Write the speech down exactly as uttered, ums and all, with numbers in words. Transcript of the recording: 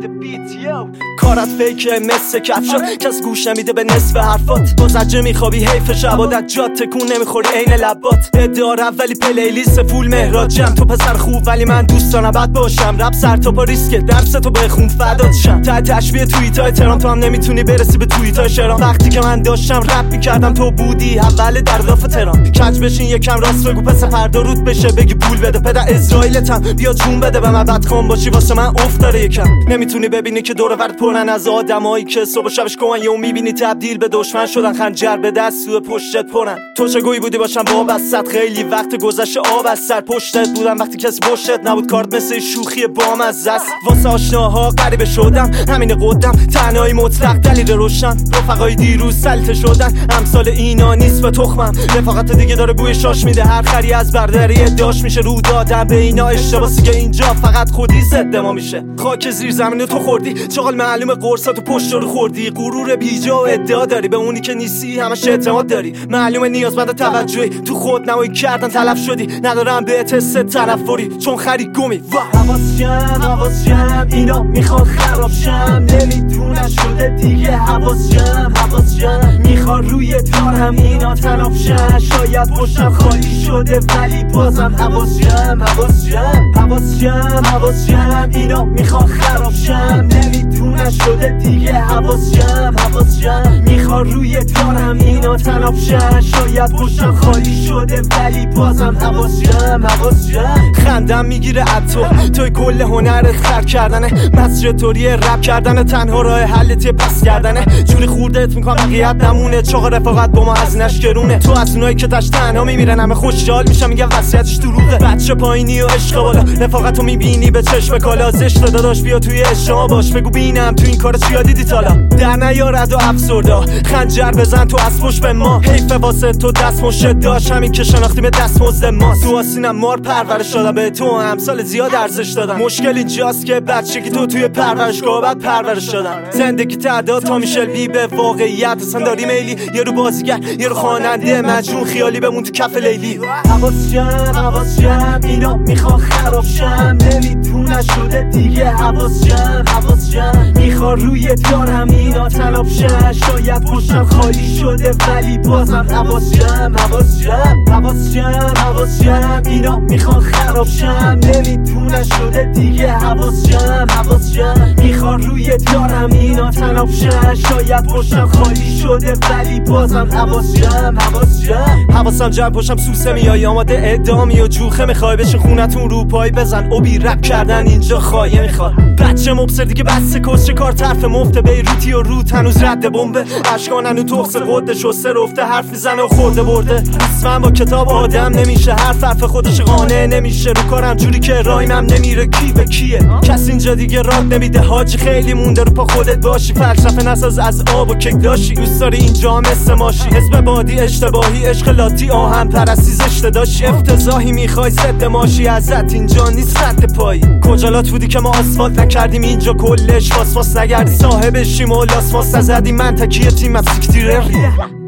کارت فیکه مثل کفشات، کس گوش نمیده به نصف حرفات. با زجه میخوابی حیف شبادت، جات تکون نمیخوری عین لبات. ادعا رفت ولی پلیلیست فول مهراجم. تو پسر خوب ولی من دوست دارم بد باشم. رپ سر تا پا ریسکه، درس تو بخون فدات شم. تا تشبیه توییتای ترام تو هم نمیتونی برسی به توییتای شرام. وقتی که من داشتم رپ میکردم تو بودی اول در راه ترام. کج بشین یکم راست بگو پس فردا روت بشه بگی پول بده. پدر اسرائیلتم بیا جون بده به من بد خام باشی واسه من افت داره یکم. نمیتونی ببینی که دور و برت پرن از آدمایی که صبح و شبش گوین یهو میبینی تبدیل به دشمن شدن. خنجر به دست و پشتت پرن. تو چه گویی بودی باشم وابستت، خیلی وقت گذشته آب از سر پشتت بودم وقتی کسی پشتت نبود. کارت مثل شوخی بام از دست. واسه آشناها غریبه شدم همین قدم، تنهایی مطلق دلیل روشن. رفقای دیروز سلطه شدن، امثال اینا نیست به تخمم. رفاقت دیگه داره بوی شاش میده، هر خری از برداری ادعاش میشه رو دادن به اینا. اشتباسی که اینجا فقط خودی ضد ما میشه. خاک زیر زمین تو خوردی، چغال معلومه قرصات و پشت رو خوردی. غرور بیجا و ادعا داری، به اونی که نیستی همش اعتماد داری. معلومه نیازمند توجهی، تو خود نمایی کردن تلف شدی. ندارم به تست تنفری چون خری گمی. حواس جمع حواس جمع اینا میخوان خراب شم. نمیدونن شده دیگه حواس جمع حواس جمع میخوان روی دارم اینا تلاف شن. شاید پشتم خالی شده ولی بازم حواس جمع حواس جمع حواس جمع حواس جمع اینا میخوان خراب شم. نمیدونن شده دیگه حواس جمع حواس جمع میخوان روی دارم اینا تلاف شن. شاید پشتم خالی شده ولی بازم حواس جمع حواس جمع. خندم میگیره عطا توی کل هنرت خرد کردنه. مسجد توریه رپ کردنه، تنها راه حلت پس کردنه. جوری خوردت میکنم بقیت نمونه، چاق رفاقت با ما هزینش گرونه. تو از اونایی که تش تنها میمیرن همه خوشحال میشن میگن وصیتش دروغه. بچه پایینی و عشق بالا، رفاقتو میبینی به چشم کالا. زشت داداش بیا توی اجتماع باش، بگو بینم تو این کارو چیا دیدی تالا. در نیارد و افسردا خنجر بزن تو از پشت به ما. حیف واسه تو دست مشت داشت، همین که شناختی به دست مزد ما. تو آسینم مار پرورش دادم، به تو امسال زیاد ارزش دادم. مشکل اینجاست که بچگی تو توی پرورشگاه بعد پرورش دادن. زندگی تعداد تا میشل بی به واقعیت اصلا داری میلی. یه رو بازیگر یه رو خواننده مجنون خیالی بمون تو کف لیلی. حواس جمع حواس جمع اینا میخوان خراب شم. نمیدونن شده دیگه حواس جمع حواس جمع میخوان روی دارم اینا تلاف شن. شاید پشتم خالی شده ولی بازم حواس جمع حواس جمع حواس جمع حواس جمع اینا میخوان خراب شم. نمیدونن شده دیگه حواس جمع حواس جمع میخوان روی دارم اینا تلاف شن. شاید پشتم خالی شده ولی بازم حواس جمع حواس جمع حواسم جمع پشتم سوسه میای آماده ادامی و جوخه میخوای بشه خونتون رو پای بزن. اوبی رپ کردن اینجا خواهی میخواد. بچه مبصر دیگه بس کس چه کار طرف مفته. بیروتی و روت هنوز رد بمبه. اشکانن و تخص قد شسته رفته حرف میزنه و خورده برده. اسمم با کتاب آدم نمیشه، حرف حرف خودش قانع نمیشه. رو کارم جوری که رایمم نمیره کی به کیه. کس اینجا دیگه راد نمیده حاجی، خیلی مونده رو پا خودت باشی. فلسفه نساز از آب و کک داشی، دوست داری اینجا مثل ماشی. حزب بادی اشتباهی عشق لاتی آهم پرستی زشته داشی. افتضاحی میخوای ضد ماشی، ازت اینجا نیست رد پایی. کجالات بودی که ما آسفالت نکردیم اینجا کلش فاس فاس نگردی. صاحب شیم و لاس ماست نزدیم منطقی تیم از سیکتیرری.